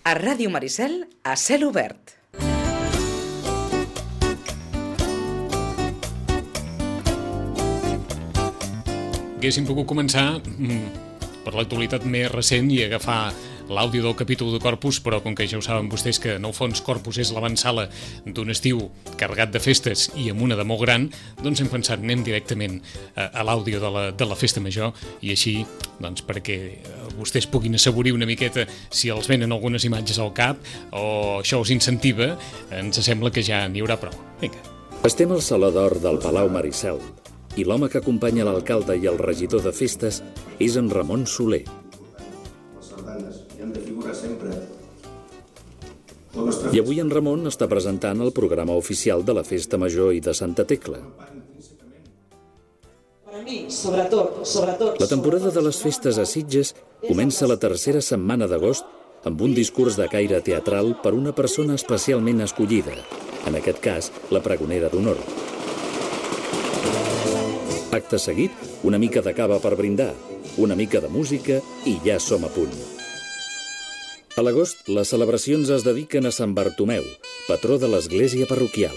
A Ràdio Maricel, a cel obert. Haguéssim pogut començar per l'actualitat més recent i agafar l'àudio del capítol de Corpus, però com que ja ho saben vostès que en el fons Corpus és l'avantsala d'un estiu carregat de festes i amb una de molt gran, doncs hem pensat anem directament a l'àudio de la festa major i així, doncs perquè vostès puguin assaborir una miqueta si els venen algunes imatges al cap o això us incentiva, ens sembla que ja n'hi haurà prou. Vinga. Estem al Saló d'Or del Palau Maricel i l'home que acompanya l'alcalde i el regidor de festes és en Ramon Soler. I avui en Ramon està presentant el programa oficial de la Festa Major i de Santa Tecla. Per a mi, sobretot... La temporada de les festes a Sitges comença la tercera setmana d'agost amb un discurs de caire teatral per una persona especialment escollida, en aquest cas, la pregonera d'honor. Acte seguit, una mica de cava per brindar, una mica de música i ja som a punt. A l'agost, les celebracions es dediquen a Sant Bartomeu, patró de l'església parroquial.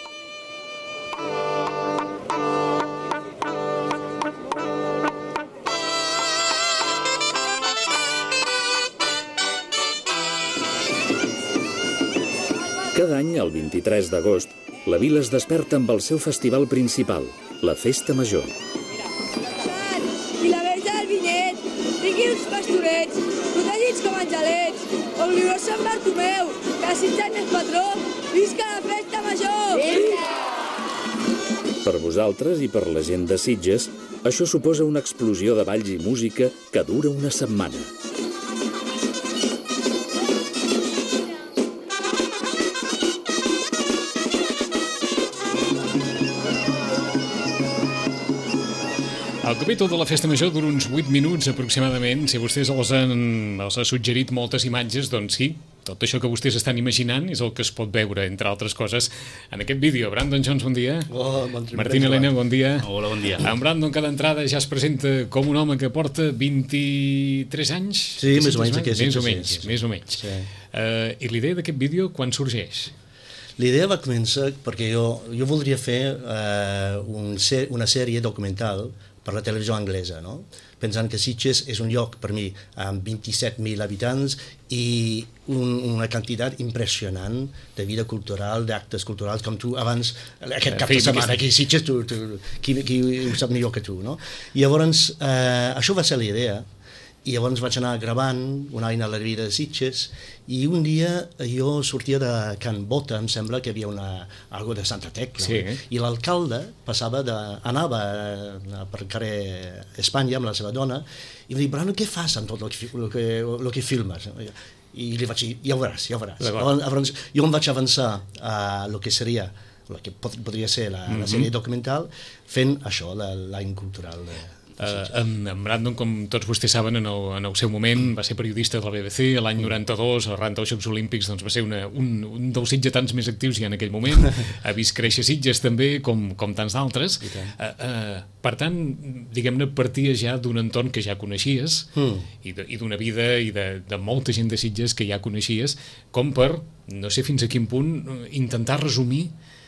Cada any, el 23 d'agost, la vila es desperta amb el seu festival principal, la Festa Major. I la verge del vinyet, tingui uns pastorets, protegits com angelets, on li va Sant Bartomeu, que Sitges n'és patró, visca la Festa Major! Per vosaltres i per la gent de Sitges, això suposa una explosió de balls i música que dura una setmana. El capítol de la Festa Major dura uns 8 minuts aproximadament. Si vostès els ha suggerit moltes imatges, doncs sí, tot això que vostès estan imaginant és el que es pot veure, entre altres coses, en aquest vídeo. Brandon Jones, bon dia. Martín Elena, bon dia. Hola, bon dia. En Brandon, cada entrada ja es presenta com un home que porta 23 anys? Sí, més o menys. Més o menys. Sí. I l'idea d'aquest vídeo quan sorgeix? L'idea va començar perquè jo voldria fer una sèrie documental per la televisió anglesa, no? Pensant que Sitges és un lloc, per mi, amb 27.000 habitants i una quantitat impressionant de vida cultural, d'actes culturals, com tu abans, aquest cap de setmana aquí a Sitges, qui ho sap millor que tu, no? I llavors, això va ser la idea, i llavors vaig anar gravant un any a la vida de Sitges i un dia jo sortia de Can Bota, em sembla que hi havia algo de Santa Tecla, sí. I l'alcalde anava per carrer Espanya amb la seva dona i em diu, Brano, què fas amb tot el que filmes? I li vaig dir, ja ho veuràs. Llavors, jo em vaig avançar a el que seria, el que podria ser la sèrie documental, fent això, l'any cultural En Brandon, com tots vostès saben, en el seu moment va ser periodista de la BBC, l'any 92, arran dels Jocs Olímpics, doncs va ser un dels sitgetans més actius ja en aquell moment, ha vist créixer Sitges també, com tants d'altres. Per tant, diguem-ne, partia ja d'un entorn que ja coneixies i d'una vida i de molta gent de Sitges que ja coneixies, com per, no sé fins a quin punt, intentar resumir,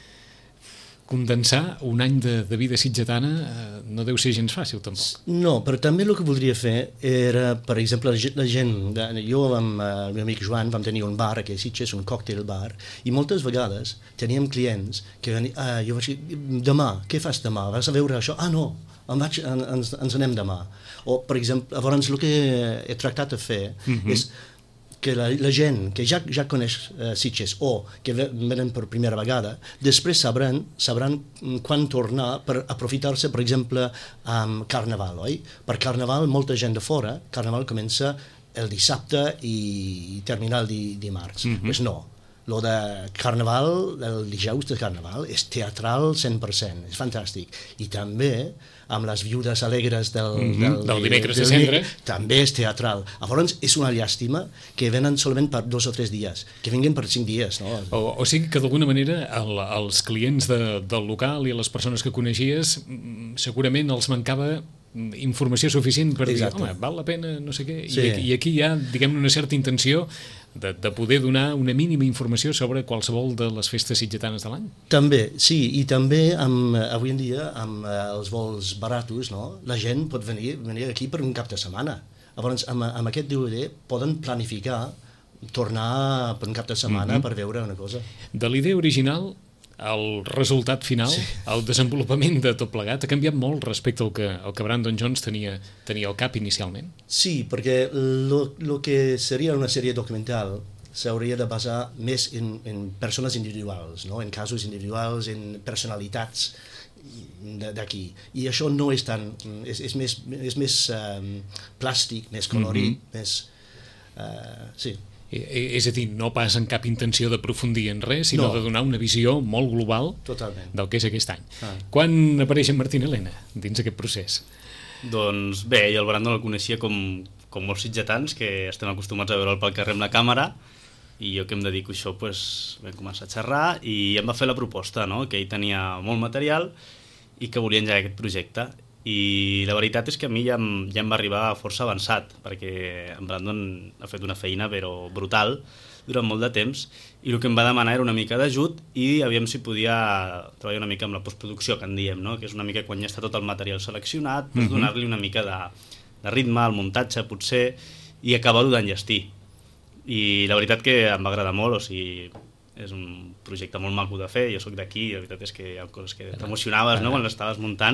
condensar un any de vida sitgetana no deu ser gens fàcil, tampoc. No, però també el que voldria fer era, per exemple, la gent... Jo amb el meu amic Joan vam tenir un bar aquí a Sitges, un cocktail bar, i moltes vegades teníem clients que van dir, jo vaig dir, demà, què fas demà? Vas a veure això? No, ens anem demà. O, per exemple, llavors el que he tractat de fer és que la gent que ja coneix Sitges o que venen per primera vegada, després sabran quan tornar per aprofitar-se, per exemple, amb Carnaval, oi? Per Carnaval, molta gent de fora, Carnaval comença el dissabte i termina el dimarts. Pues no, lo de Carnaval, el dijous de Carnaval, és teatral 100%, és fantàstic. I també amb les viudes alegres del dimecres de cendre, també és teatral. Llavors és una llàstima que venen solament per 2 o 3 dies, que vinguin per 5 dies. No? O sigui que d'alguna manera els clients del local i les persones que coneixies segurament els mancava informació suficient per Exacte. dir, home, val la pena, no sé què, Sí. i aquí hi ha, diguem-ne, una certa intenció de poder donar una mínima informació sobre qualsevol de les festes sitgetanes de l'any. També, sí, i també avui en dia amb els vols baratos, no? La gent pot venir aquí per un cap de setmana. Llavors, amb aquest DVD poden planificar tornar per un cap de setmana per veure una cosa. De la idea original, el resultat final, el desenvolupament de tot plegat, ha canviat molt respecte al que Brandon Jones tenia al cap inicialment. Sí, perquè lo que seria una sèrie documental s'hauria de basar més en persones individuals, no? En casos individuals, en personalitats d'aquí. I això no és tan... és més plàstic, més colorit, més... sí. És a dir, no pas en cap intenció d'aprofundir en res, sinó No. de donar una visió molt global Totalment. del que és aquest any. Quan apareix en Martín Elena dins aquest procés? Doncs bé, jo el Brandon el coneixia com molts sitgetans que estem acostumats a veure'l pel carrer amb la càmera, i jo que em dedico a això doncs, vam començar a xerrar i em va fer la proposta, no? Que ell tenia molt material i que volia engegar aquest projecte. I la veritat és que a mi ja em va arribar força avançat, perquè en Brandon ha fet una feina però brutal durant molt de temps, i el que em va demanar era una mica d'ajut i aviam si podia treballar una mica amb la postproducció, que en diem, no? Que és una mica quan ja està tot el material seleccionat, doncs donar-li una mica de ritme al muntatge potser i acabar-ho d'enllestir. I la veritat que em va agradar molt, o sigui, és un projecte molt maco de fer, jo sóc d'aquí, la veritat és que hi ha coses que t'emocionaves, no?, quan l'estaves muntant,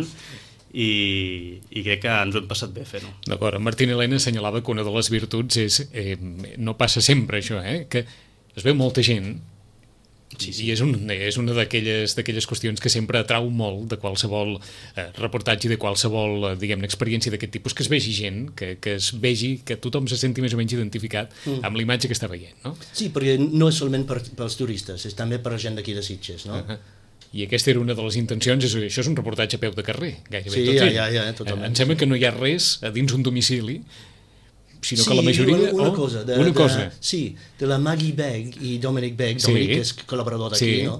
i crec que ens ho hem passat bé fent-ho. D'acord, en Martín Elena assenyalava que una de les virtuts és, no passa sempre això, que es veu molta gent, i és una d'aquelles qüestions que sempre atrau molt de qualsevol reportatge i de qualsevol, diguem-ne, experiència d'aquest tipus, que es vegi gent, que es vegi, que tothom se senti més o menys identificat amb l'imatge que està veient, no? Sí, perquè no és solament pels turistes, és també per la gent d'aquí de Sitges, no? I aquesta era una de les intencions, això és un reportatge a peu de carrer, gairebé Sí, tot ell. ja, totalment. Em sembla que no hi ha res a dins un domicili, sinó que la majoria... Una cosa. Una cosa. Sí, de la Maggie Begg i Dominic Begg, Sí. Dominic és col·laborador d'aquí, Sí. no?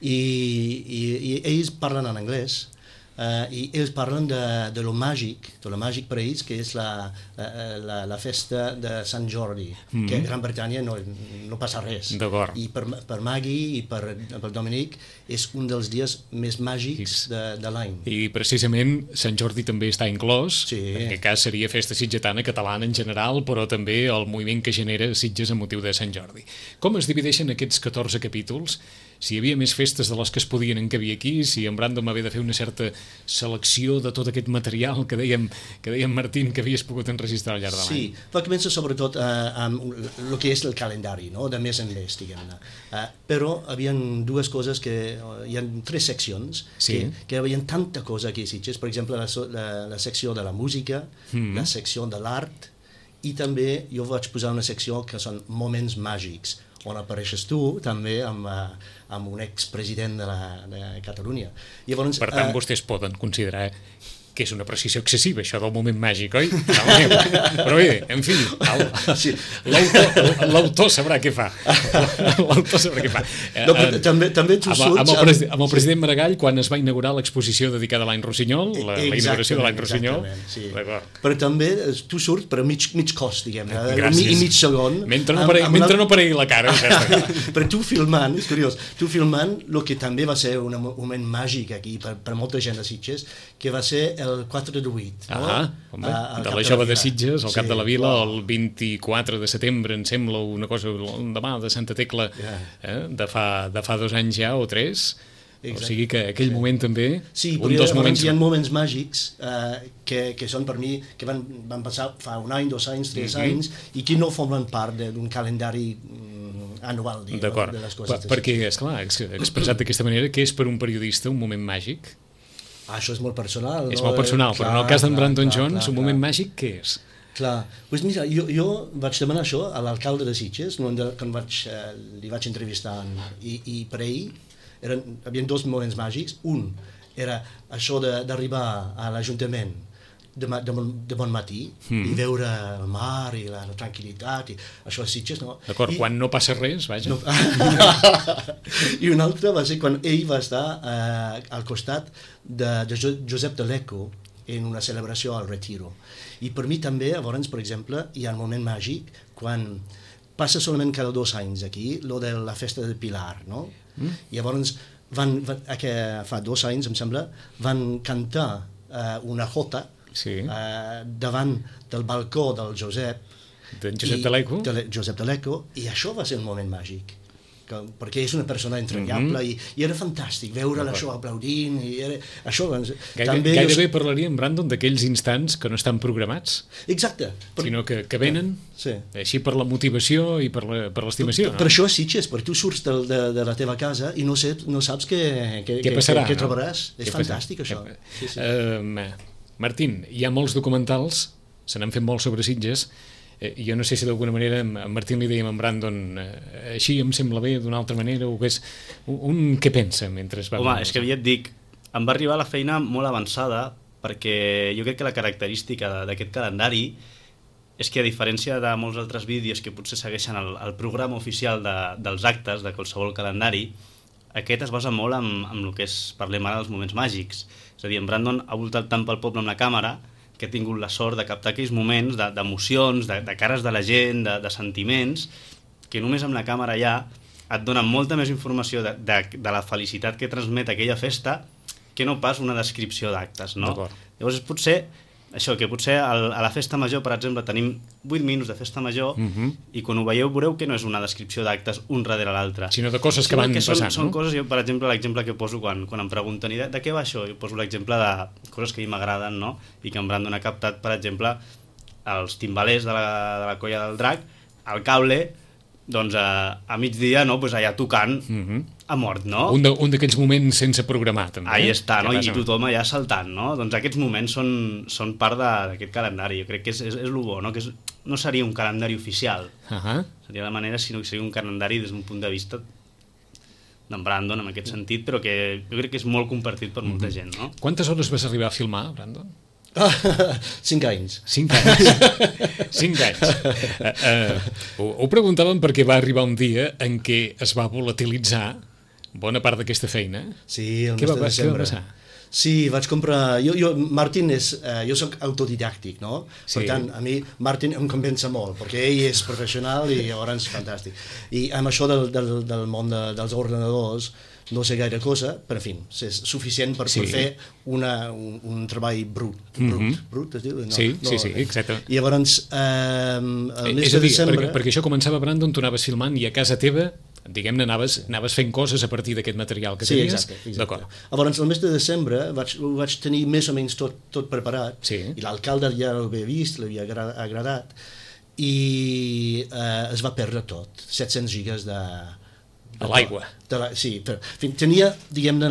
I ells parlen en anglès, i ells parlen de lo màgic per ells, que és la festa de Sant Jordi, que a Gran Bretanya no passa res. D'acord. I per Maggie i per Dominic és un dels dies més màgics de l'any. I precisament Sant Jordi també està inclòs, Sí. en aquest cas seria festa sitgetana catalana en general, però també el moviment que genera Sitges a motiu de Sant Jordi. Com es divideixen aquests 14 capítols? Si hi havia més festes de les que es podien encabir aquí, si en Brandon va haver de fer una certa selecció de tot aquest material que dèiem Martín, que havies pogut enregistrar al llarg de l'any. Sí, va començar sobretot amb el que és el calendari, no? De mes en mes, diguem-ne. Però hi havia dues coses hi ha 3 seccions Sí. que hi havia tanta cosa aquí a Sitges, per exemple la secció de la música, la secció de l'art, i també jo vaig posar una secció que són moments màgics, on apareixes tu també amb un expresident de Catalunya. Llavors, Per tant, vostès poden considerar que és una precisió excessiva, això del moment màgic, oi? Però bé, en fi, l'autor sabrà què fa. L'autor sabrà què fa. No, també tu surts... Amb el president Maragall, quan es va inaugurar l'exposició dedicada a l'any Rossinyol, la inauguració de l'any Rossinyol, sí. d'acord. Però també tu surts per mig cos, diguem-ne, Gràcies. i mig segon. Mentre no aparegui la cara, ja està. Però tu filmant, és curiós, el que també va ser un moment màgic aquí per molta gent de Sitges, que va ser el 4 de 8, no? De la Jove de Sitges, al Cap de la Vila, el 24 de setembre, em sembla, una cosa, demà de Santa Tecla, de fa 2 anys ja, o 3, o sigui que aquell moment també, sí, un dels moments... Hi ha moments màgics que són per mi, que van passar fa un any, 2 anys, 3 anys, i que no formen part d'un calendari anual, de les coses. Perquè, esclar, expressat d'aquesta manera, què és per un periodista un moment màgic? Això és molt personal. És molt personal, però en el cas d'en Brandon Jones, un moment màgic, què és? Clar, doncs mira, jo vaig demanar això a l'alcalde de Sitges, quan li vaig entrevistar, i per ell hi havia 2 moments màgics. Un era això d'arribar a l'Ajuntament de bon matí i veure el mar i la tranquil·litat, i això a Sitges, no? D'acord, quan no passa res, vaja. I un altre va ser quan ell va estar al costat de Josep de l'Eco, en una celebració al Retiro. I per mi també, llavors, per exemple, hi ha un moment màgic quan passa solament cada 2 anys aquí, lo de la festa del Pilar, no? I llavors fa 2 anys, em sembla, van cantar una jota davant del balcó del Josep D'Aleco, i això va ser un moment màgic, perquè és una persona entranyable i era fantàstic veure això aplaudint gairebé parlaríem, Brandon, d'aquells instants que no estan programats, exacte, sinó que venen així per la motivació i per l'estimació. Per això és Sitges, perquè tu surts de la teva casa i no saps què passarà, què trobaràs. És fantàstic això. Martín, hi ha molts documentals, se n'han fet molts sobre Sitges. Jo no sé si d'alguna manera a Martín li dèiem a Brandon així em sembla bé, d'una altra manera, o és què pensa mentre va... Home, és que ja et dic, em va arribar la feina molt avançada, perquè jo crec que la característica d'aquest calendari és que, a diferència de molts altres vídeos que potser segueixen el programa oficial dels actes de qualsevol calendari, aquest es basa molt en el que parlem ara dels moments màgics. És a dir, en Brandon ha voltat tant pel poble amb la càmera que he tingut la sort de captar aquells moments d'emocions, de cares de la gent, de sentiments, que només amb la càmera ja et donen molta més informació de la felicitat que transmet aquella festa que no pas una descripció d'actes, no? Llavors és potser això, que potser a la festa major, per exemple, tenim 8 minuts de festa major i quan ho veieu veureu que no és una descripció d'actes un darrere l'altre, sinó de coses que van passant, són coses, jo, per exemple, l'exemple que poso quan em pregunten de què va això, jo poso l'exemple de coses que a mi m'agraden, no? I que en Brandon ha captat, per exemple, els timbalers de la Colla del Drac, el cable, doncs a migdia, no? Pues allà tocant a mort, no? Un d'aquells moments sense programar, també. Ahí està, no? I tothom allà saltant, no? Doncs aquests moments són part d'aquest calendari. Jo crec que és el bo, no? Que no seria un calendari oficial. Seria la manera, sinó que seria un calendari des d'un punt de vista d'en Brandon, en aquest sentit, però que jo crec que és molt compartit per molta gent, no? Quantes hores vas arribar a filmar, Brandon? 5 anys. 5 anys. 5 anys. Ho preguntàvem perquè va arribar un dia en què es va volatilitzar bona part d'aquesta feina. Sí, el mes de desembre. Què va passar? Sí, vaig comprar... Martín jo soc autodidàctic, no? Per tant, a mi Martín em convença molt, perquè ell és professional i llavors és fantàstic. I amb això del món dels ordinadors no sé gaire cosa, però en fi, és suficient per fer un treball brut. Brut, es diu? Sí, exacte. I llavors, el mes de desembre... Perquè això començava, Brandon, tu anaves filmant i a casa teva, diguem-ne, anaves fent coses a partir d'aquest material que tenies. Sí, exacte. Llavors, el mes de desembre ho vaig tenir més o menys tot preparat, i l'alcalde ja l'havia vist, l'havia agradat, i es va perdre tot, 700 gigas de l'aigua. Sí, tenia, diguem-ne,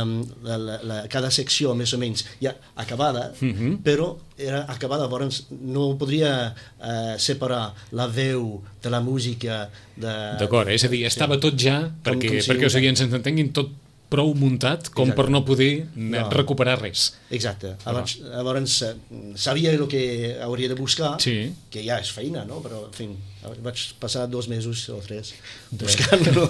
cada secció més o menys ja acabada, però era acabada, llavors no podria separar la veu de la música. D'acord, és a dir, estava tot ja, perquè o sigui, ens entenguin, tot prou muntat com per no poder recuperar res. Exacte. Llavors sabia el que hauria de buscar, que ja és feina, no? Però, en fi, vaig passar 2 mesos o 3 buscant-lo.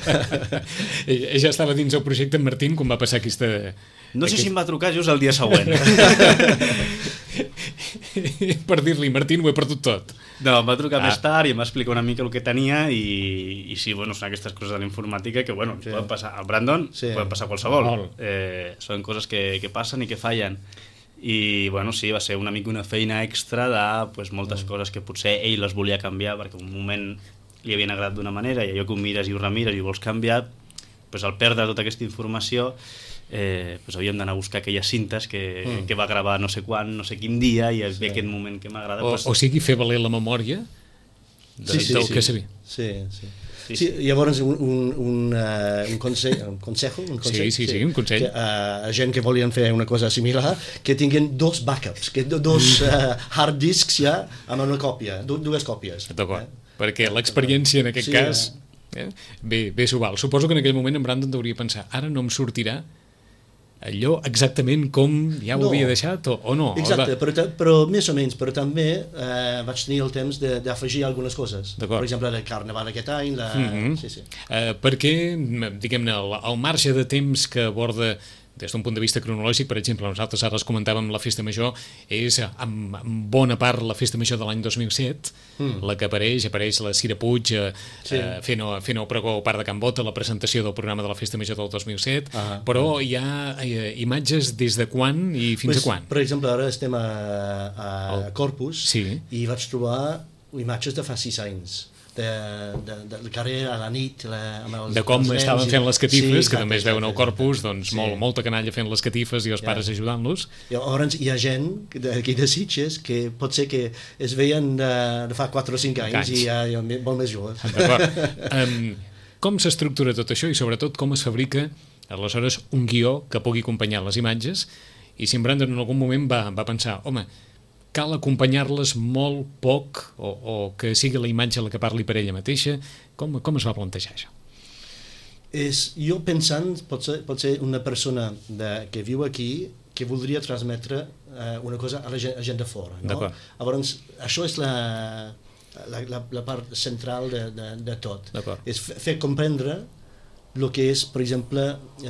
Ja estava dins el projecte en Martín quan va passar aquesta... No sé si em va trucar just el dia següent. Per dir-li, Martín, ho he perdut tot. No, em va trucar més tard i em va explicar una mica el que tenia i sí, bueno, són aquestes coses de la informàtica que, bueno, poden passar al Brandon, poden passar a qualsevol. Són coses que passen i que fallen. I, bueno, sí, va ser una mica una feina extra de moltes coses que potser ell les volia canviar perquè un moment li havien agradat d'una manera i allò que ho mires i ho remires i ho vols canviar, al perdre tota aquesta informació havíem d'anar a buscar aquelles cintes que va gravar no sé quan, no sé quin dia i ve aquest moment que m'agrada. O sigui, fer valer la memòria del que sabia. Sí, llavors un consejo, un consell a gent que volien fer una cosa similar, que tinguin 2 backups, que 2 hard discs ja amb una còpia, 2 còpies. D'acord, perquè l'experiència en aquest cas bé s'ho val. Suposo que en aquell moment en Brandon hauria pensar, ara no em sortirà allò exactament com ja ho havia deixat o no? Exacte, però més o menys, però també vaig tenir el temps d'afegir algunes coses. Per exemple, el carnaval aquest any. Perquè, diguem-ne, el marge de temps que aborda des d'un punt de vista cronològic, per exemple, nosaltres ara els comentàvem la Festa Major, és en bona part la Festa Major de l'any 2007, la que apareix la Cira Puig fent el pregó al Parc de Can Bota, la presentació del programa de la Festa Major del 2007, però hi ha imatges des de quan i fins a quan? Per exemple, ara estem a Corpus i vaig trobar imatges de fa 6 anys. Del carrer a la nit de com estaven fent les catifes, que també es veuen al Corpus, doncs molta canalla fent les catifes i els pares ajudant-los. Llavors hi ha gent d'aquí de Sitges que pot ser que es veien de fa 4 o 5 anys i ja molt més joves. D'acord. Com s'estructura tot això i sobretot com es fabrica aleshores un guió que pugui acompanyar les imatges, i si en Brandon en algun moment va pensar, home, cal acompanyar-les molt poc o que sigui la imatge la que parli per ella mateixa? Com es va plantejar això? Jo pensant, pot ser una persona que viu aquí que voldria transmetre una cosa a la gent de fora. No? Llavors, això és la part central de tot. És fer comprendre el que és, per exemple,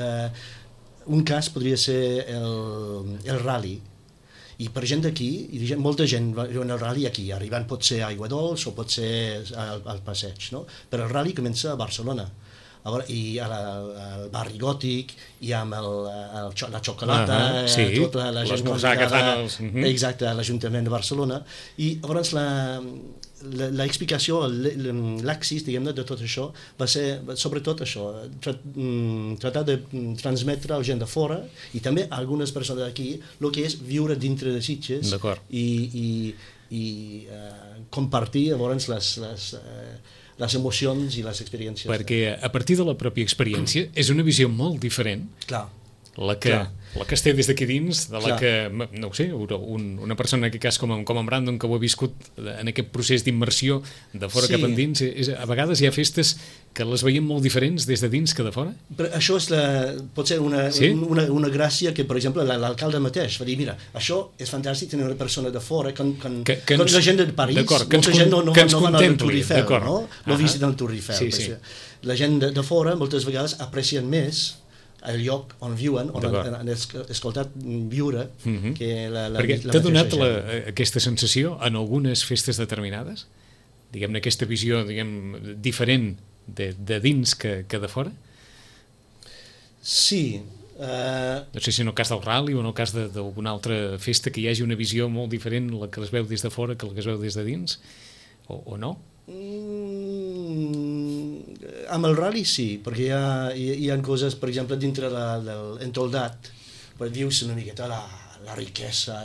un cas podria ser el rally. I per gent d'aquí, molta gent va en el rally aquí, arribant pot ser a Aigua Dols o pot ser al passeig, no? Però el rally comença a Barcelona, i al barri gòtic, i amb la xocolata, tota la gent convidada, exacte, a l'Ajuntament de Barcelona, i llavors l'explicació, l'axis, diguem-ne, de tot això va ser, sobretot això, tratar de transmetre a la gent de fora i també a algunes persones d'aquí el que és viure dintre de Sitges i compartir llavors les emocions i les experiències. Perquè a partir de la pròpia experiència és una visió molt diferent. La que es té des d'aquí dins, de la que, no ho sé, una persona en aquest cas com en Brandon, que ho ha viscut en aquest procés d'immersió de fora cap endins, a vegades hi ha festes que les veiem molt diferents des de dins que de fora? Però això pot ser una gràcia que, per exemple, l'alcalde mateix va dir, mira, això és fantàstic tenir una persona de fora, la gent de París, molta gent no van al Tour Eiffel, no visiten el Tour Eiffel. La gent de fora moltes vegades aprecien més el lloc on viuen, on han escoltat viure, que la perquè t'ha donat aquesta sensació en algunes festes determinades? Diguem-ne, aquesta visió diferent de dins que de fora? Sí. No sé si en el cas del rally o en el cas d'alguna altra festa que hi hagi una visió molt diferent, la que es veu des de fora que la que es veu des de dins, o no? Amb el rally sí, perquè hi ha coses, per exemple, dintre l'entoldat, vius una miqueta la riquesa,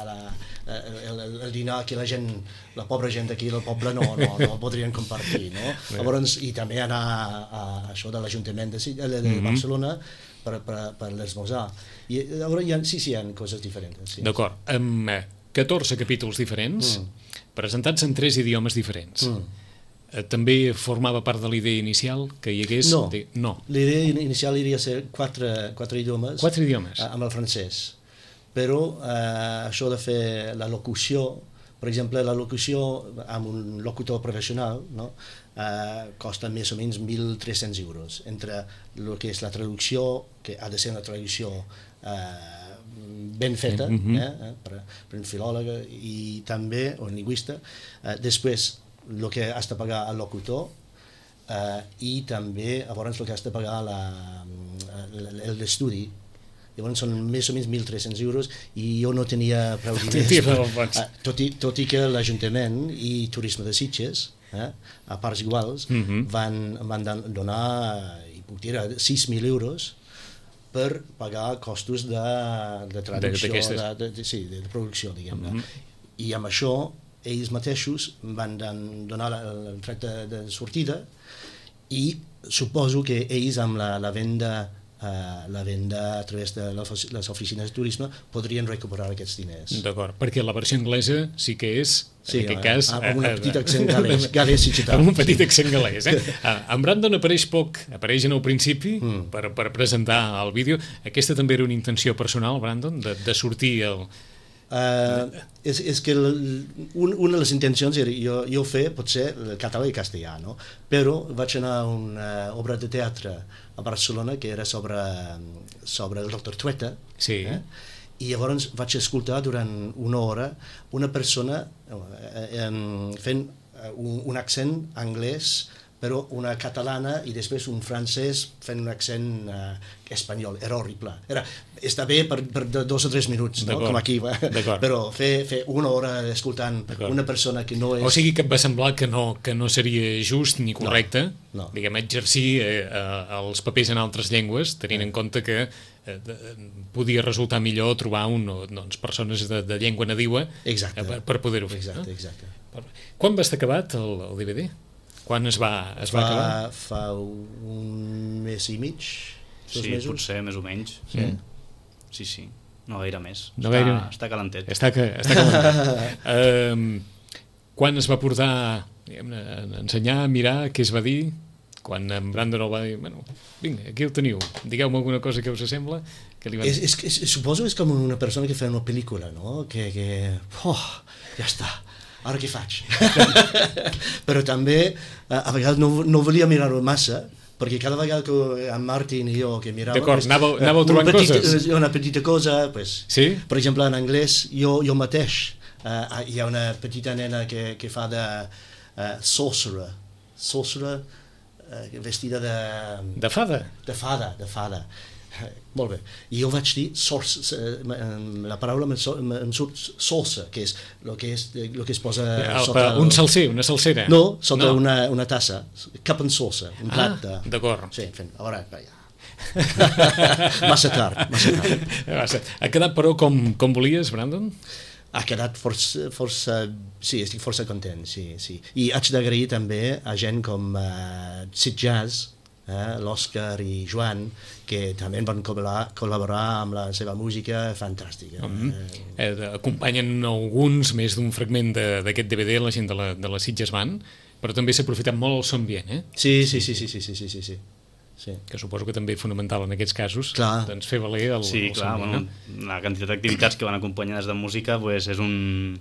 el dinar que la pobra gent d'aquí del poble no podrien compartir, no? Llavors, i també anar a això de l'Ajuntament de Barcelona per l'esmorzar. I llavors hi ha coses diferents. D'acord, amb 14 capítols diferents, presentats en 3 idiomes diferents. També formava part de la idea inicial que hi hagués... No. La idea inicial iria ser 4 idiomes. 4 idiomes. Amb el francès. Però això de fer la locució, per exemple, la locució amb un locutor professional, no? Costa més o menys 1.300 euros, entre el que és la traducció, que ha de ser una traducció ben feta, per un filòleg i també, o un lingüista, després el que has de pagar al locutor i també llavors el que has de pagar l'estudi. Llavors són més o menys 1.300 euros i jo no tenia prou diners, tot i que l'Ajuntament i Turisme de Sitges, a parts iguals, van donar, i puc dir, 6.000 euros per pagar costos de traducció, de producció, diguem-ne. I amb això ells mateixos van donar el tret de sortida i suposo que ells amb la venda a través de les oficines de turisme podrien recuperar aquests diners. D'acord, perquè la versió anglesa sí que és, en aquest cas... amb un petit accent galès i ciutat. Amb un petit accent galès, En Brandon apareix poc, apareix en el principi per presentar el vídeo. Aquesta també era una intenció personal, Brandon, de sortir És que una de les intencions era jo fer potser el català i castellà, no? Però vaig anar a una obra de teatre a Barcelona que era sobre el doctor Trueta, Sí. I llavors vaig escoltar durant una hora una persona fent un accent anglès, però una catalana i després un francès fent un accent espanyol. Era horrible. Està bé per 2 o 3 minuts, no? Com aquí, però fer una hora escoltant una persona que no és... O sigui que et va semblar que no seria just ni correcte, no. Diguem, exercir els papers en altres llengües, tenint en compte que podia resultar millor trobar persones de llengua nadiua per poder-ho fer. Exacte. Quan va estar acabat el DVD? Quan es va acabar? Fa un mes i mig, 2 mesos. Potser més o menys. Sí. No gaire més. Està calentet. Està calentet. Quan es va portar a ensenyar, a mirar, què es va dir? Quan en Brandon va dir, bueno, vinga, aquí ho teniu, digueu-me alguna cosa que us sembla. Suposo que és com una persona que fa una pel·lícula, no? Ja està. Ara què faig? Però també a vegades no volia mirar-ho massa, perquè cada vegada que en Martin i jo que miràvem... D'acord, anàveu trobant coses? Una petita cosa, pues, sí? Per exemple, en anglès, jo mateix, hi ha una petita nena que fa de sorcerer, vestida de... De fada? De fada. Molt bé. I jo vaig dir la paraula em surt salsa, que és el que es posa sota... Un salser, una salsera? No, sota una tassa. Cup and salsa, un plat de... D'acord. Sí, ara, massa tard. Ha quedat, però, com volies, Brandon? Ha quedat força... Sí, estic força content, sí. I haig d'agrair també a gent com Sid Jazz, l'Òscar i Joan, que també van col·laborar amb la seva música fantàstica. Acompanyen alguns, més d'un fragment d'aquest DVD, la gent de la Sitges Band, però també s'ha aprofitat molt el so ambient, eh? Sí. Que suposo que també és fonamental en aquests casos, clar. Doncs fer valer el so ambient, no? La quantitat d'activitats que van acompanyades de música és un...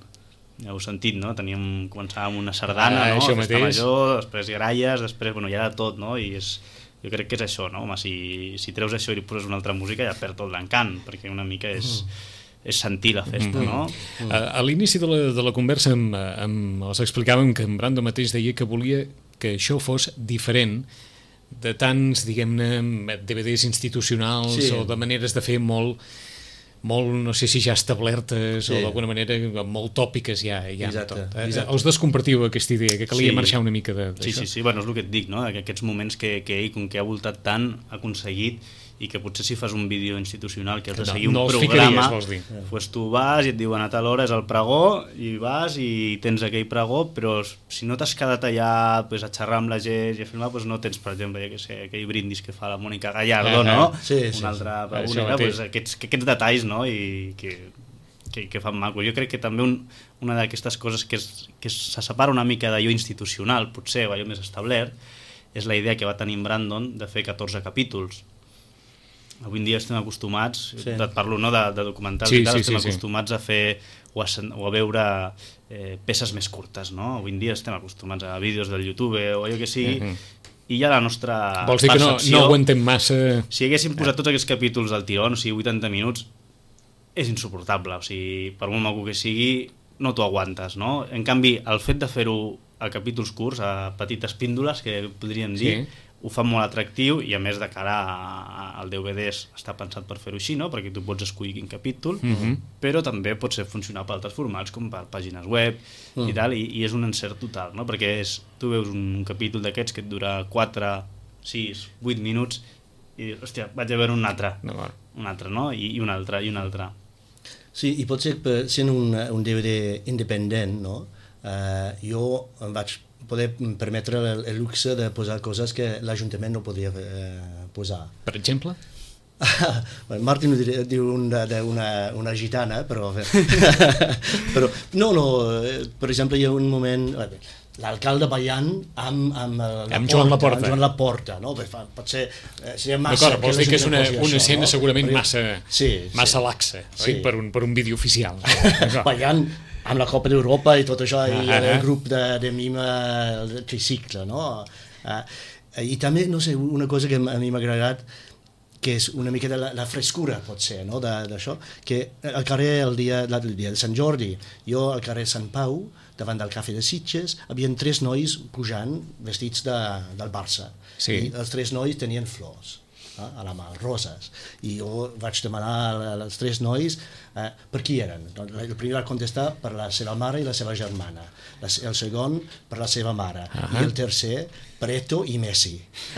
Ja heu sentit, no? Començàvem una sardana, no? Festa major, després gralles, després, ja era tot, no? I jo crec que és això, no? Home, si treus això i li poses una altra música ja perd tot l'encant, perquè una mica és sentir la festa, no? A l'inici de la conversa els explicàvem que en Brando mateix deia que volia que això fos diferent de tants, diguem-ne, DVDs institucionals o de maneres de fer molt, no sé si ja establertes o d'alguna manera molt tòpiques ja tot. Els dos compartiu aquesta idea, que calia marxar una mica d'això. Sí, bueno, és el que et dic, no? Aquests moments que ell, com que ha voltat tant, ha aconseguit, i que potser si fas un vídeo institucional que has de seguir un programa, doncs tu vas i et diuen a tal hora és el pregó, i vas i tens aquell pregó, però si no t'has quedat allà a xerrar amb la gent i a filmar, no tens, per exemple, aquell brindis que fa la Mònica Gallardo, no? Una altra pregunta, aquests detalls, no? I que fan maco. Jo crec que també una d'aquestes coses que se separa una mica d'allò institucional, potser, o allò més establert, és la idea que va tenir en Brandon de fer 14 capítols. Avui en dia estem acostumats, et parlo de documentals i tal, estem acostumats a fer o a veure peces més curtes, no? Avui en dia estem acostumats a vídeos del YouTube o allò que sigui, i ja la nostra percepció... Vols dir que no aguantem massa... Si haguéssim posat tots aquests capítols del tirón, o sigui, 80 minuts, és insuportable, o sigui, per molt maco que sigui, no t'ho aguantes, no? En canvi, el fet de fer-ho a capítols curts, a petites píndoles, que podríem dir, ho fa molt atractiu, i a més de cara al DVD està pensat per fer-ho així, no? Perquè tu pots escollir quin capítol, però també pot ser funcionar per altres formats, com per pàgines web i tal, i és un encert total, no? Perquè tu veus un capítol d'aquests que et dura 4, 6, 8 minuts i, hòstia, vaig a veure un altre, no? I un altre. Sí, i potser sent un DVD independent, no? Jo em vaig poder permetre el luxe de posar coses que l'Ajuntament no podia posar. Per exemple? Martin diu una gitana, però... però no, per exemple, hi ha un moment... l'alcalde ballant amb Joan Laporta. Amb Joan Laporta, no? Potser seria massa... D'acord, vols dir que és una escena segurament massa laxa, sí. per un vídeo oficial. Ballant amb la Copa d'Europa i tot això, i el grup de mime, el tricicle, no? I també, no sé, una cosa que a mi m'ha agradat, que és una mica de la frescura, pot ser, no?, d'això, que al carrer el dia de Sant Jordi, jo al carrer Sant Pau, davant del Cafè de Sitges, havien 3 nois pujant vestits del Barça. Sí. I els 3 nois tenien flors a la mà, roses. I jo vaig demanar als 3 nois per qui eren. El primer va contestar per la seva mare i la seva germana. El segon per la seva mare. I el tercer per Eto i Messi.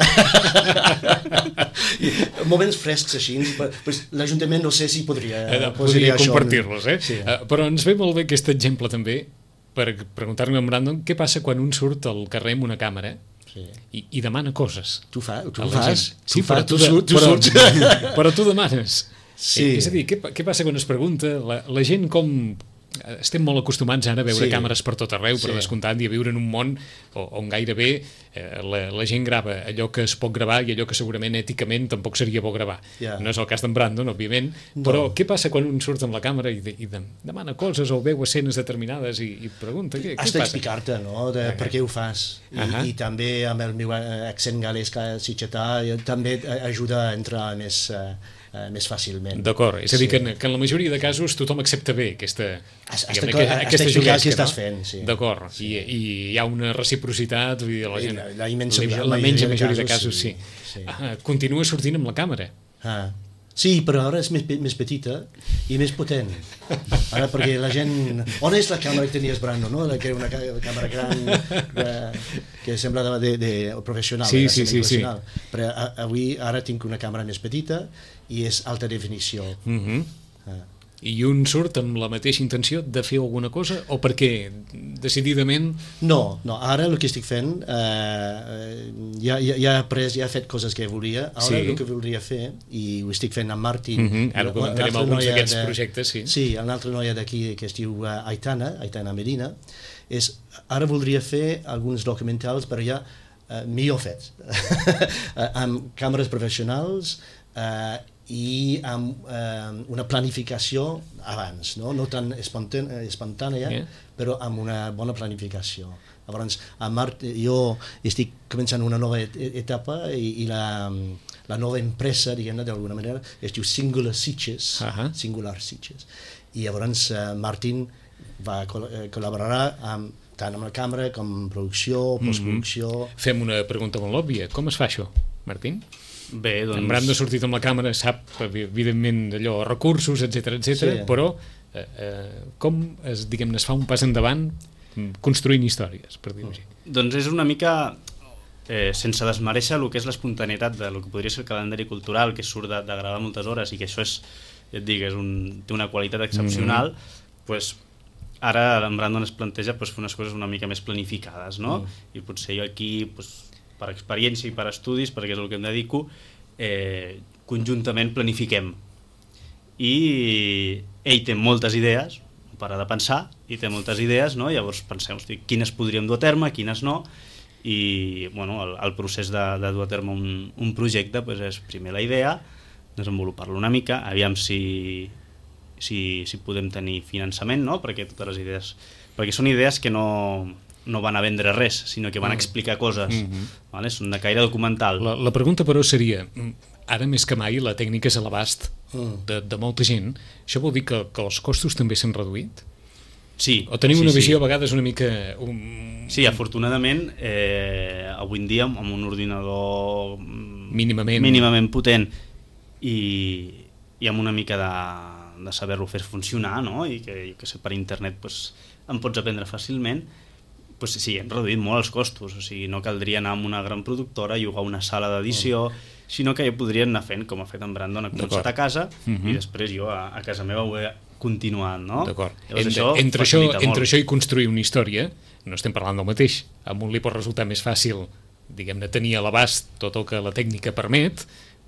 Moments frescs així. L'Ajuntament no sé si podria compartir-los, Sí. Però ens ve molt bé aquest exemple també per preguntar-li a Brandon què passa quan un surt al carrer amb una càmera i demana coses. Tu fas. Sí, però tu surts. Però tu demanes. Sí. És a dir, què passa quan es pregunta? La gent com... Estem molt acostumats ara a veure càmeres per tot arreu, per descomptat, i a viure en un món on gairebé la gent grava allò que es pot gravar i allò que segurament èticament tampoc seria bo gravar. No és el cas d'en Brandon, òbviament, però què passa quan un surt amb la càmera i demana coses o veu escenes determinades i pregunta què passa? Has d'explicar-te, no?, per què ho fas. I també amb el meu accent galès sitgetà també ajuda a entrar més fàcilment. D'acord, és a dir que en la majoria de casos tothom accepta bé aquesta juguesca que estàs fent. D'acord, i hi ha una reciprocitat, vull dir, la gent, la immensa majoria de casos sí. Continua sortint amb la càmera. Sí, però ara és més petita i més potent. Ara, perquè la gent... On és la càmera que tenies, Brandon, no? Que era una càmera gran que sembla de professional. Sí. Però avui ara tinc una càmera més petita i és alta definició. I un surt amb la mateixa intenció de fer alguna cosa o perquè decididament... No, ara el que estic fent ja he fet coses que volia, ara el que voldria fer, i ho estic fent amb Martin, ara comentarem alguns d'aquests projectes, sí, una altra noia d'aquí que es diu Aitana Medina, ara voldria fer alguns documentals però ja millor fets amb càmeres professionals i amb una planificació abans, no tan espontània, però amb una bona planificació. Llavors, jo estic començant una nova etapa i la nova empresa, diguem-ne, d'alguna manera, es diu Singular Sitges, i llavors Martin col·laborarà tant amb la càmera com producció, postproducció... Fem una pregunta molt òbvia. Com es fa això, Martín? Bé, doncs... En Brandon ha sortit amb la càmera, sap, evidentment, allò, recursos, etc, però com es fa un pas endavant construint històries, per dir-ho així? Doncs és una mica, sense desmereixer el que és l'espontaneïtat del que podria ser el calendari cultural, que surt de gravar moltes hores i que això és, ja et dic, té una qualitat excepcional, doncs ara en Brandon es planteja fer unes coses una mica més planificades, no? I potser jo aquí... per experiència i per estudis, perquè és el que em dedico, conjuntament planifiquem. I ell té moltes idees, no para de pensar, i té moltes idees, no? Llavors pensem, quines podríem dur a terme, quines no, i el procés de dur a terme un projecte és primer la idea, desenvolupar-lo una mica, aviam si podem tenir finançament, no? Perquè totes les idees... Perquè són idees que no van a vendre res, sinó que van a explicar coses. Són de caire documental. La pregunta, però, seria, ara més que mai la tècnica és a l'abast de molta gent. Això vol dir que els costos també s'han reduït? Sí. O tenim una visió a vegades una mica... Sí, afortunadament, avui en dia, amb un ordinador mínimament potent i amb una mica de saber-lo fer funcionar, no? I que per internet em pots aprendre fàcilment, sí, hem reduït molt els costos, o sigui, no caldria anar a una gran productora, llogar una sala d'edició, sinó que ja podrien anar fent, com ha fet en Brandon, ha començat a casa, i després jo a casa meva ho he continuat, no? D'acord. Entre això i construir una història, no estem parlant del mateix. A un li pot resultar més fàcil, diguem-ne, tenir a l'abast tot el que la tècnica permet,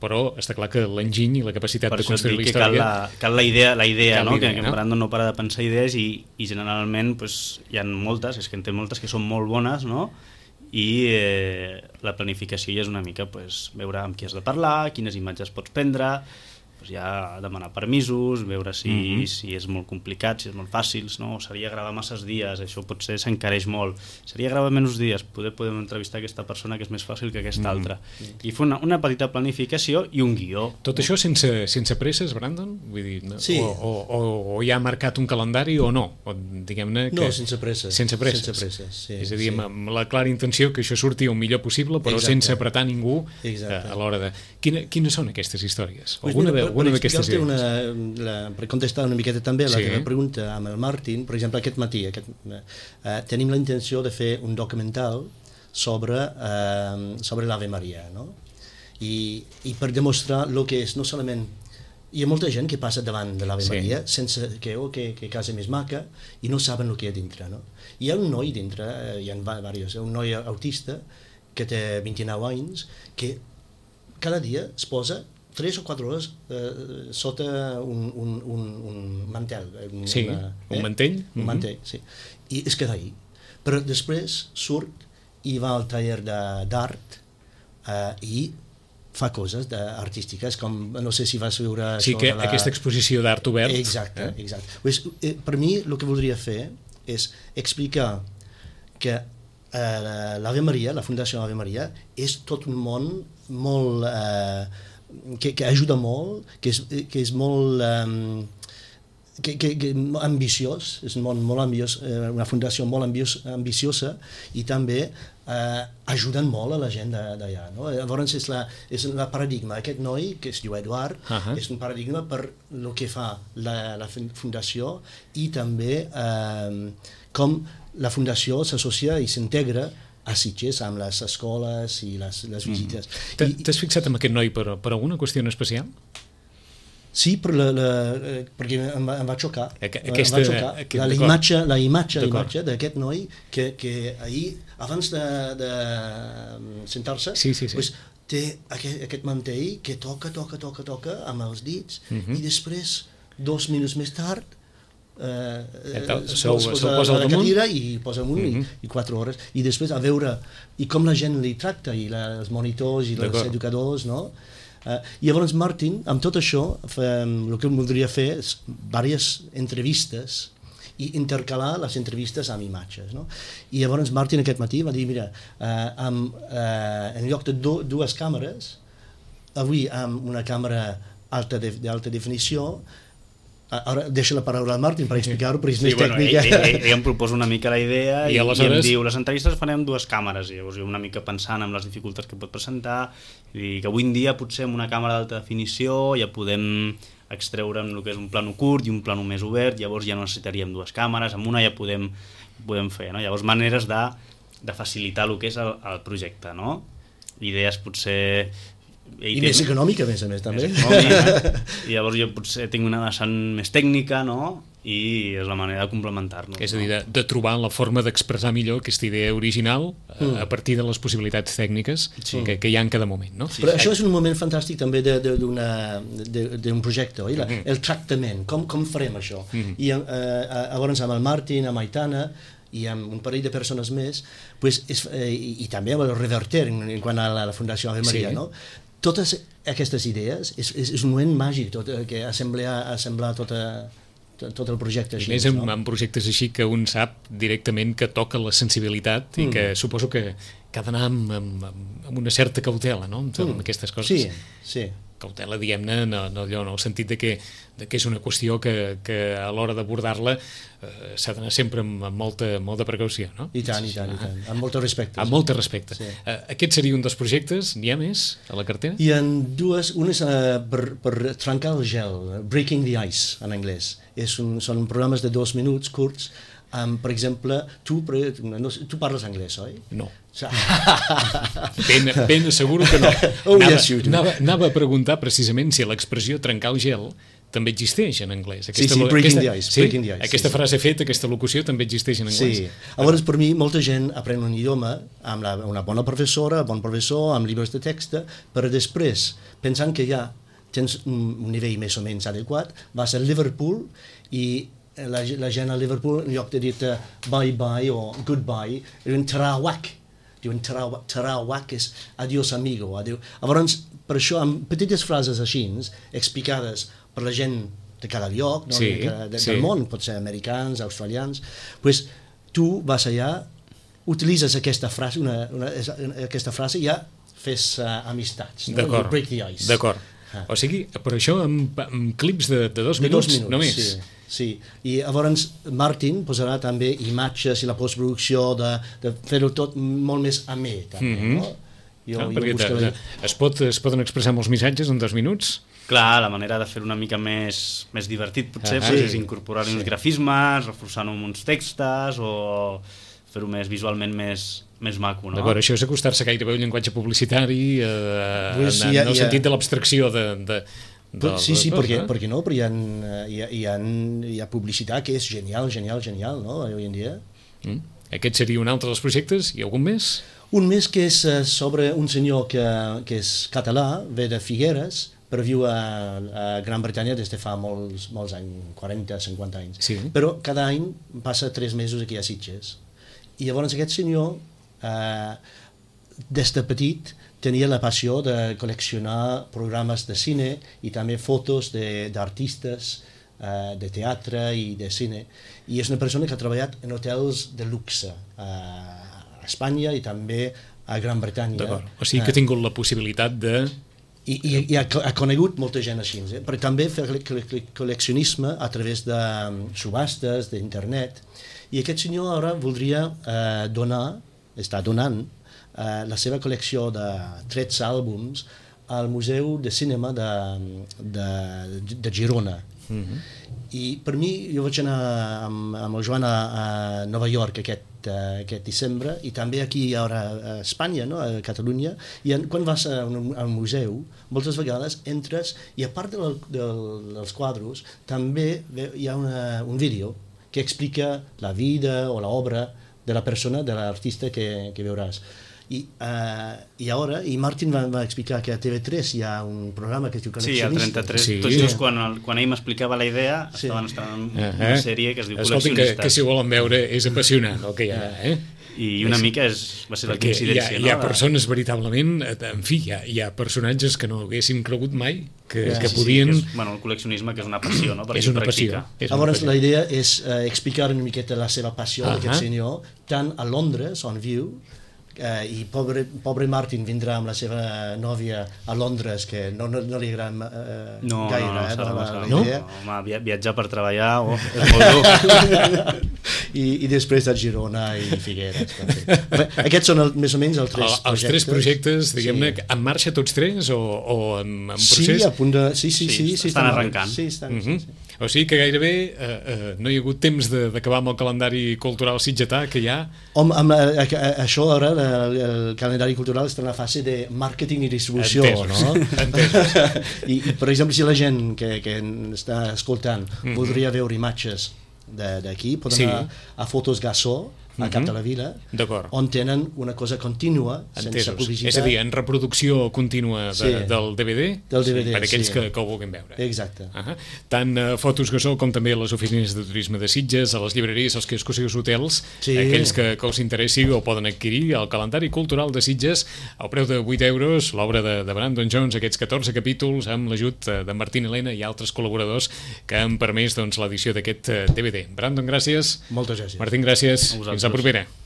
però està clar que l'enginy i la capacitat Per de això et construir dic la que història... cal la idea, Cal no? la idea, Que no? Brandon no para de pensar idees i generalment pues, hi ha moltes, és que en té moltes que són molt bones, no? I la planificació ja és una mica pues, veure amb qui has de parlar, quines imatges pots prendre, pues ja demanar permisos, veure si és molt complicat, si és molt fàcil, no? Seria gravar masses dies, això potser s'encareix molt. Seria gravar menys dies, podem entrevistar aquesta persona que és més fàcil que aquesta altra. I fer una petita planificació i un guió. Tot això sense presses, Brandon? Vull dir, no? Sí. O ja ha marcat un calendari o no? O, diguem-ne que... No, sense presses. Sense presses. Sense presses, sí. És a dir, amb la clara intenció que això surti el millor possible, però sense apretar ningú a l'hora de... Quines són aquestes històries? Alguna d'aquestes idees? Per contestar una miqueta també a la teva pregunta amb el Martin, per exemple, aquest matí tenim la intenció de fer un documental sobre l'Ave Maria, no? I per demostrar el que és, no solament... Hi ha molta gent que passa davant de l'Ave Maria sense que casa més maca i no saben el que hi ha dintre, no? Hi ha un noi dintre, hi ha diversos, un noi autista que té 29 anys que cada dia es posa 3 o 4 hores sota un mantel. Un mantell? Un mantell, sí. I es queda ahí. Però després surt i va al taller d'art i fa coses artístiques, com no sé si vas veure això... Sí, que aquesta exposició d'art obert... Exacte. Pues, per mi el que voldria fer és explicar que l'Ave Maria, la Fundació Ave Maria, és tot un món molt... que ajuda molt, que és molt... ambiciós, és un món molt ambiciós, una fundació molt ambiciosa i també ajuden molt a la gent d'allà, no? Llavors és la paradigma, aquest noi que es diu Eduard, és un paradigma per el que fa la fundació i també com la fundació s'associa i s'integra a Sitges amb les escoles i les visites. T'has fixat en aquest noi per alguna qüestió en especial? Sí, perquè em va xocar. La imatge d'aquest noi que ahir, abans de sentar-se, pues, té aquest mantell que toca amb els dits i després, 2 minuts més tard, posa la cadira i posa amunt i 4 hores. I després a veure i com la gent li tracta, i els monitors i els educadors, no? I llavors Martin, amb tot això, el que voldria fer és diverses entrevistes i intercalar les entrevistes amb imatges, no? I llavors Martin aquest matí va dir, mira, en lloc de 2 càmeres, avui amb una càmera d'alta definició, ara deixo la paraula al Martin per explicar-ho, perquè és més tècnica. Ell em proposa una mica la idea i em diu, les entrevistes farem 2 càmeres, i llavors jo una mica pensant en les dificultats que pot presentar, i que avui en dia potser amb una càmera d'alta definició ja podem extreure el que és un plano curt i un plano més obert, llavors ja no necessitaríem 2 càmeres, amb una ja podem fer, no? Llavors maneres de facilitar el que és el projecte, no? Idees potser... I més econòmica, a més, també. I llavors jo potser tinc una vessant més tècnica, no? I és la manera de complementar-nos. És a dir, de trobar la forma d'expressar millor aquesta idea original a partir de les possibilitats tècniques que hi ha en cada moment, no? Però això és un moment fantàstic també d'un projecte, oi? El tractament, com farem això? I llavors amb el Martin, amb Aitana i amb un parell de persones més, i també amb el Reverter en quant a la Fundació Ave Maria, no? Totes aquestes idees és un moment màgic que assemblar tot el projecte així. I més en projectes així que un sap directament que toca la sensibilitat i que suposo que ha d'anar amb una certa cautela, no? Amb aquestes coses. Sí. Cautela, diguem-ne, en el sentit de que és una qüestió que a l'hora d'abordar-la s'ha d'anar sempre amb molta precaució, no? I tant, amb molt respecte. Amb molt respecte. Aquest seria un dels projectes, n'hi ha més a la cartera? Hi ha 2, una és per trencar el gel, breaking the ice en anglès. Són programes de 2 minuts curts. Per exemple, tu parles anglès, oi? No. Ben asseguro que no. Anava a preguntar precisament si l'expressió trencar el gel també existeix en anglès. Sí, breaking the ice. Aquesta frase feta, aquesta locució també existeix en anglès. Sí, llavors per mi molta gent aprèn un idioma amb una bona professora, bon professor, amb llibres de text, però després, pensant que ja tens un nivell més o menys adequat, vas a Liverpool i la gent a Liverpool, en lloc de dir bye-bye o goodbye, diuen tarawak. Diuen tarawak és adiós amigo. Llavors, per això, amb petites frases així, explicades per la gent de cada lloc, no? Del món, pot ser americans, australians, pues, tu vas allà, utilitzes aquesta frase, aquesta frase i ja fes amistats. No? D'acord. Break the ice. D'acord. O sigui, per això amb clips de 2 minuts només. Sí. I llavors Martin posarà també imatges i la postproducció de fer-ho tot molt més amè, també, no? Es poden expressar molts missatges en 2 minuts? Clar, la manera de fer-ho una mica més divertit potser és incorporar-hi uns grafismes, reforçant-ho amb uns textos o fer-ho més visualment més maco, no? D'acord, això és acostar-se gairebé al llenguatge publicitari en el sentit de l'abstracció Sí, perquè no, però hi ha publicitat que és genial, no, avui en dia. Aquest seria un altre dels projectes? Hi ha algun més? Un més que és sobre un senyor que és català, ve de Figueres, però viu a Gran Bretanya des de fa molts anys, 40-50 anys. Sí. Però cada any passa 3 mesos aquí a Sitges. I llavors aquest senyor, des de petit, tenia la passió de col·leccionar programes de cine i també fotos d'artistes de teatre i de cine. I és una persona que ha treballat en hotels de luxe a Espanya i també a Gran Bretanya. D'acord, o sigui que ha tingut la possibilitat de... I ha conegut molta gent així, però també fer col·leccionisme a través de subhastes, d'internet. I aquest senyor ara voldria està donant la seva col·lecció de 13 àlbums al Museu de Cinema de Girona. I per mi, jo vaig anar amb el Joan a Nova York aquest desembre i també aquí ara a Espanya, no? A Catalunya, i quan vas a un museu moltes vegades entres i a part dels quadros també hi ha un vídeo que explica la vida o l'obra de la persona, de l'artista que veuràs. I Martin va explicar que a TV3 hi ha un programa que es diu Col·leccionista. Sí, al 33. Tot just quan ell m'explicava la idea, estaven estrenant una sèrie que es diu Col·leccionistes. Que si ho volen veure és apassionant el que hi ha, I una mica va ser la coincidència. Hi ha persones veritablement, en fi, hi ha personatges que no haguéssim cregut mai que podien... El col·leccionisme, que és una passió, no? És una passió. Llavors la idea és explicar una miqueta la seva passió d'aquest senyor, tant a Londres, on viu, i pobre Martin vindrà amb la seva nòvia a Londres, que no li agrada gaire la idea. Home, viatjar per treballar és molt dur. I després de Girona i Figueres. Aquests són més o menys els 3 projectes. Els 3 projectes, diguem-ne, en marxa tots 3 o en procés? Sí, a punt de... Sí, estan arrencant. Sí, estan. O sigui que gairebé no hi ha hagut temps d'acabar amb el calendari cultural sitgetà que hi ha. Això ara, el calendari cultural està en la fase de màrqueting i distribució. Entesos. I per exemple, si la gent que està escoltant voldria veure imatges d'aquí, poden anar a Fotos Gassó, a Cap de la Vila, on tenen una cosa contínua, sense publicitat. És a dir, en reproducció contínua del DVD, per aquells que ho vulguin veure. Exacte. Tant Fotos Gassó com també a les oficines de turisme de Sitges, a les llibreries, als quioscos i als hotels, aquells que us interessi ho poden adquirir al calendari cultural de Sitges al preu de 8 euros, l'obra de Brandon Jones, aquests 14 capítols amb l'ajut de Martín Elena i altres col·laboradors que han permès l'edició d'aquest DVD. Brandon, gràcies. Moltes gràcies. Martín, gràcies. Fins la propera.